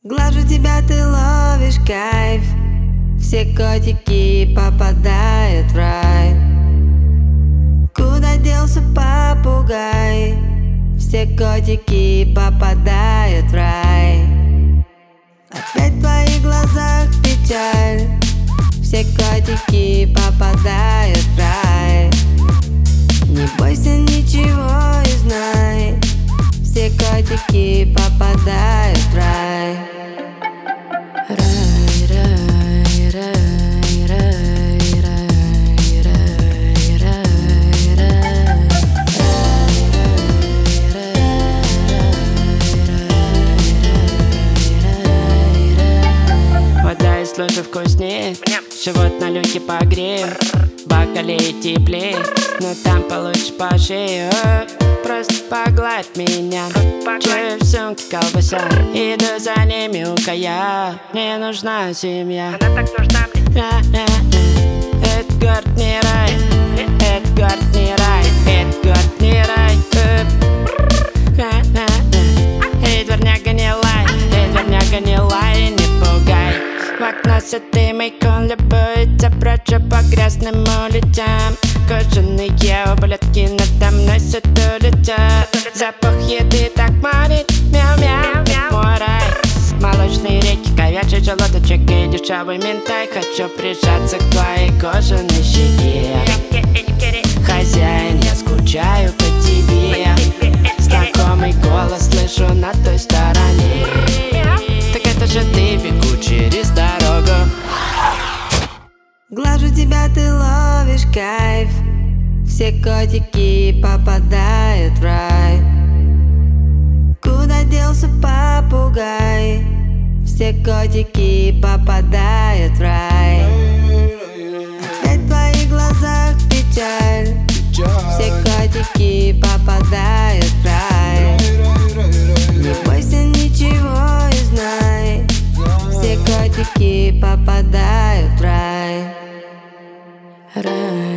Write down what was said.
Глажу тебя, ты ловишь кайф. Все котики попадают в рай. Куда делся попугай? Все котики попадают в рай. Опять в твоих глазах печаль. Все котики попадают в рай. Не бойся ничего и знай, все котики попадают в рай. Рай, рай, рай, рай, рай, рай, рай, рай. Вода из лужи вкуснее, живот на люке погрею, в бокале теплее, но там получше по шее. Просто погладь меня, чую в сумке колбаса, иду за ними укая. Мне нужна семья. Она так нужна, Этот город не рай, этот город не рай, этот город не рай. Эй, дворняга, не лай, эй, дворняга, не лай, не пугай. В окно сытый майкон любуется прочь по грязным улицам. Кожаные ублюдки надо мной сутулятся. Запах еды так манит, мяу-мяу, это мой рай. Молочные реки, говяжий желудочек и дешевый ментай. Хочу прижаться к твоей кожаной щеке. Хозяин, я скучаю по тебе. Знакомый голос слышу на той стороне. Так это же ты, бегу через дорогу. Глажу тебя, ты ловишь кайф. Все котики попадают в рай. Куда делся попугай? Все котики попадают в рай. Опять в твоих глазах печаль. Все котики попадают в рай. Не бойся ничего и знай, все котики попадают в рай. Рай.